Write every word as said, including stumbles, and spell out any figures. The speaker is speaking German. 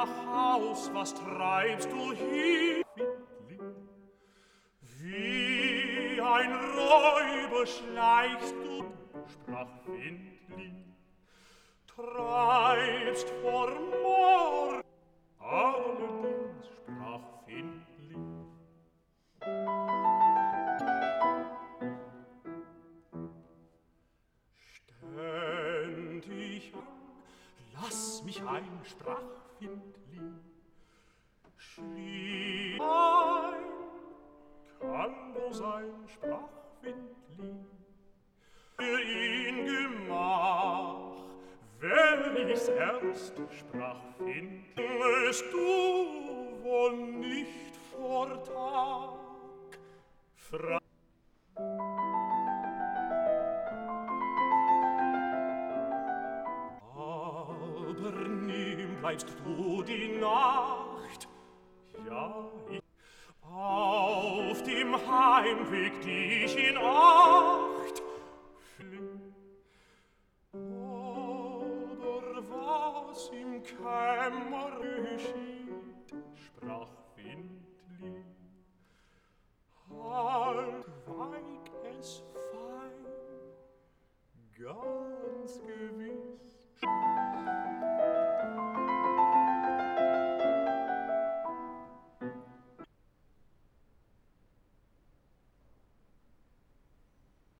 nach Haus, was treibst du hier? Wie ein Räuber schleichst du, sprach Findlin, treibst vor Mord. Allerdings, sprach Findlin, ständ ich an, lass mich ein, sprach Findlin, schlief ein, kann nur sein, sprach Findlin, für ihn Gemach, wenn ich's ernst, sprach Findlin, wirst du wohl nicht vor Tag, fra aber nimm bleibst du die Nacht, ja, ich auf dem Heimweg dich in Acht, aber was im Kämmer geschieht, sprach Findlin, halt, weig es fein, ganz